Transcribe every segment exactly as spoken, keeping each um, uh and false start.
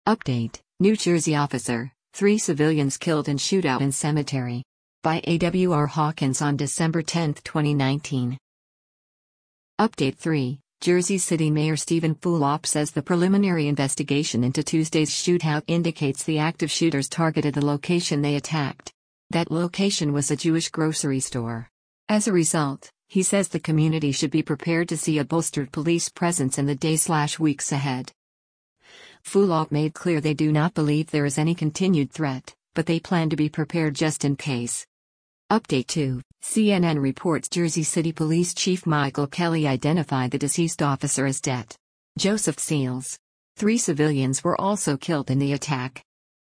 Update: New Jersey officer, three civilians killed in shootout in cemetery. By A W R Hawkins on December tenth, twenty nineteen. Update three. Jersey City Mayor Stephen Fulop says the preliminary investigation into Tuesday's shootout indicates the active shooters targeted the location they attacked. That location was a Jewish grocery store. As a result, he says the community should be prepared to see a bolstered police presence in the days/weeks ahead. Fulop made clear they do not believe there is any continued threat, but they plan to be prepared just in case. Update two. C N N reports Jersey City Police Chief Michael Kelly identified the deceased officer as Det. Joseph Seals. Three civilians were also killed in the attack.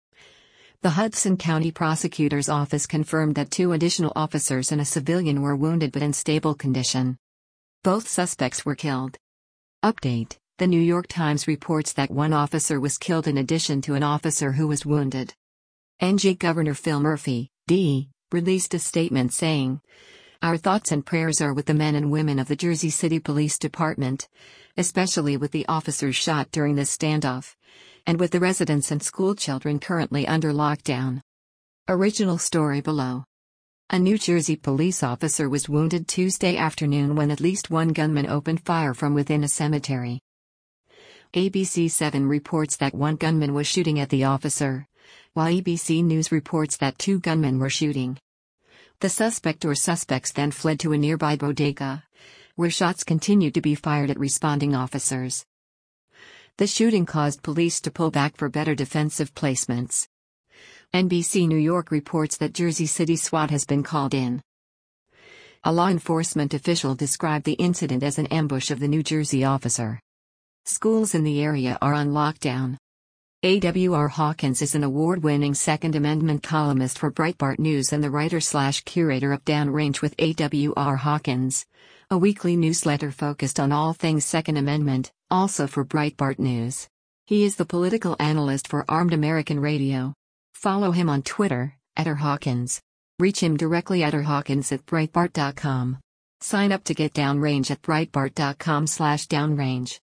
The Hudson County Prosecutor's Office confirmed that two additional officers and a civilian were wounded but in stable condition. Both suspects were killed. Update: The New York Times reports that one officer was killed in addition to an officer who was wounded. N J Governor Phil Murphy, D released a statement saying, "Our thoughts and prayers are with the men and women of the Jersey City Police Department, especially with the officers shot during this standoff, and with the residents and schoolchildren currently under lockdown." Original story below. A New Jersey police officer was wounded Tuesday afternoon when at least one gunman opened fire from within a cemetery. A B C seven reports that one gunman was shooting at the officer, while A B C News reports that two gunmen were shooting. The suspect or suspects then fled to a nearby bodega, where shots continued to be fired at responding officers. The shooting caused police to pull back for better defensive placements. N B C New York reports that Jersey City SWAT has been called in. A law enforcement official described the incident as an ambush of the New Jersey officer. Schools in the area are on lockdown. A W R Hawkins is an award-winning Second Amendment columnist for Breitbart News and the writer-slash-curator of Downrange with A W R Hawkins, a weekly newsletter focused on all things Second Amendment, also for Breitbart News. He is the political analyst for Armed American Radio. Follow him on Twitter, at rhawkins. Reach him directly at rhawkins at breitbart dot com. Sign up to get Downrange at breitbart dot com slash downrange.